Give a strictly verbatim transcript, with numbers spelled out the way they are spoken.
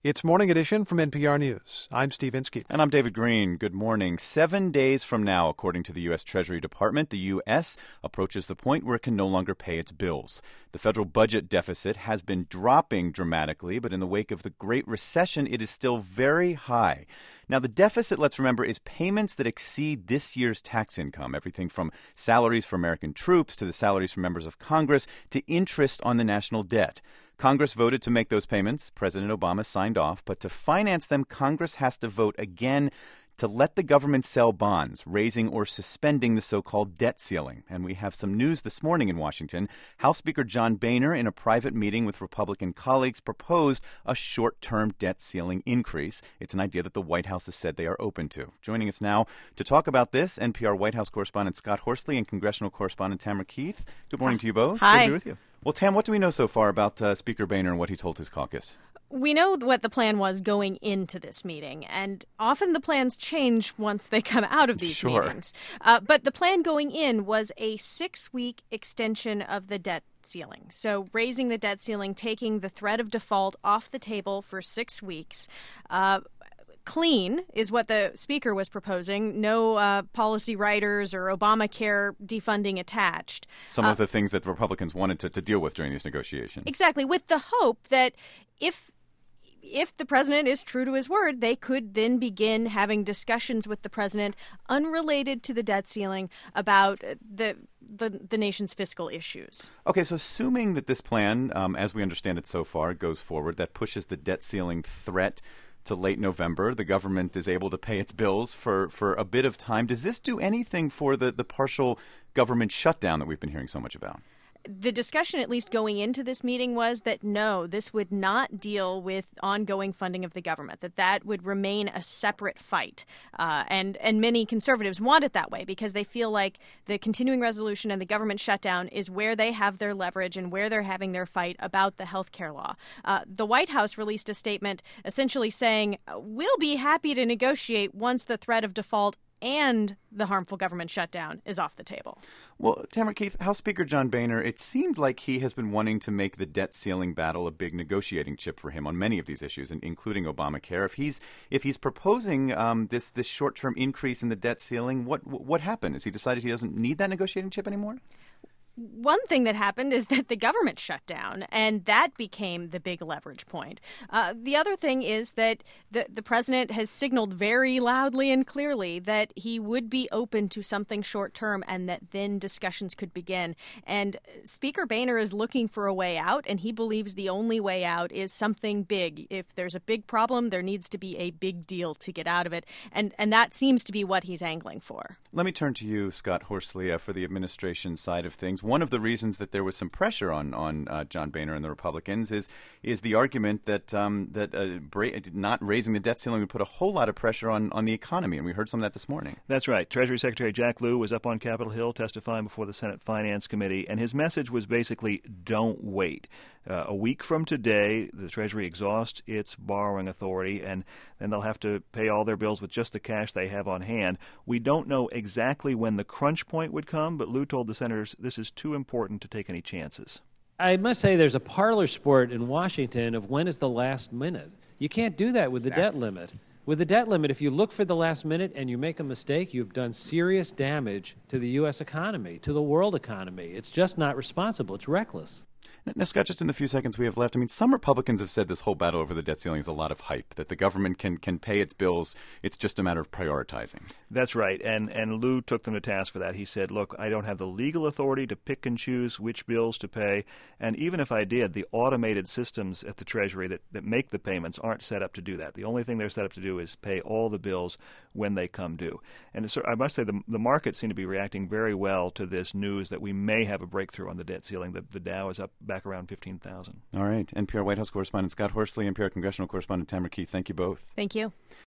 It's Morning Edition from N P R News. I'm Steve Inskeep. And I'm David Green. Good morning. Seven days from now, according to the U S. Treasury Department, the U S approaches the point where it can no longer pay its bills. The federal budget deficit has been dropping dramatically, but in the wake of the Great Recession, it is still very high. Now, the deficit, let's remember, is payments that exceed this year's tax income, everything from salaries for American troops to the salaries for members of Congress to interest on the national debt. Congress voted to make those payments. President Obama signed off. But to finance them, Congress has to vote again to let the government sell bonds, raising or suspending the so-called debt ceiling. And we have some news this morning in Washington. House Speaker John Boehner, in a private meeting with Republican colleagues, proposed a short-term debt ceiling increase. It's an idea that the White House has said they are open to. Joining us now to talk about this, N P R White House correspondent Scott Horsley and congressional correspondent Tamara Keith. Good morning to you both. Hi. Good to be with you. Well, Tam, what do we know so far about uh, Speaker Boehner and what he told his caucus? We know what the plan was going into this meeting, and often the plans change once they come out of these sure. meetings. Uh, but the plan going in was a six-week extension of the debt ceiling. So raising the debt ceiling, taking the threat of default off the table for six weeks. Uh, Clean is what the speaker was proposing. No uh, policy writers or Obamacare defunding attached. Some uh, of the things that the Republicans wanted to, to deal with during these negotiations. Exactly, with the hope that if If the president is true to his word, they could then begin having discussions with the president unrelated to the debt ceiling about the the, the nation's fiscal issues. Okay, so assuming that this plan, um, as we understand it so far, goes forward, that pushes the debt ceiling threat to late November, the government is able to pay its bills for, for a bit of time. Does this do anything for the, the partial government shutdown that we've been hearing so much about? The discussion, at least going into this meeting, was that no, this would not deal with ongoing funding of the government, that that would remain a separate fight. Uh, and, and many conservatives want it that way because they feel like the continuing resolution and the government shutdown is where they have their leverage and where they're having their fight about the health care law. Uh, the White House released a statement essentially saying, we'll be happy to negotiate once the threat of default and the harmful government shutdown is off the table. Well, Tamara Keith, House Speaker John Boehner, it seemed like he has been wanting to make the debt ceiling battle a big negotiating chip for him on many of these issues, including Obamacare. If he's if he's proposing um, this this short-term increase in the debt ceiling, what what happened? Has he decided he doesn't need that negotiating chip anymore? One thing that happened is that the government shut down, and that became the big leverage point. Uh, the other thing is that the, the president has signaled very loudly and clearly that he would be open to something short-term and that then discussions could begin. And Speaker Boehner is looking for a way out, and he believes the only way out is something big. If there's a big problem, there needs to be a big deal to get out of it, and, and that seems to be what he's angling for. Let me turn to you, Scott Horsley, uh, for the administration side of things. One of the reasons that there was some pressure on on uh, John Boehner and the Republicans is is the argument that um, that uh, bra- not raising the debt ceiling would put a whole lot of pressure on, on the economy, and we heard some of that this morning. That's right. Treasury Secretary Jack Lew was up on Capitol Hill testifying before the Senate Finance Committee, and his message was basically, don't wait. Uh, a week from today, the Treasury exhausts its borrowing authority, and then they'll have to pay all their bills with just the cash they have on hand. We don't know exactly when the crunch point would come, but Lew told the senators this is too important to take any chances. I must say there's a parlor sport in Washington of when is the last minute. You can't do that with the debt limit. With the debt limit, if you look for the last minute and you make a mistake, you've done serious damage to the U S economy, to the world economy. It's just not responsible. It's reckless. Now, Scott, just in the few seconds we have left, I mean, some Republicans have said this whole battle over the debt ceiling is a lot of hype, that the government can can pay its bills. It's just a matter of prioritizing. That's right. And and Lew took them to task for that. He said, look, I don't have the legal authority to pick and choose which bills to pay. And even if I did, the automated systems at the Treasury that, that make the payments aren't set up to do that. The only thing they're set up to do is pay all the bills when they come due. And so I must say the, the markets seem to be reacting very well to this news that we may have a breakthrough on the debt ceiling. The, the Dow is up back around fifteen thousand. All right. N P R White House correspondent Scott Horsley, N P R congressional correspondent Tamara Keith, thank you both. Thank you.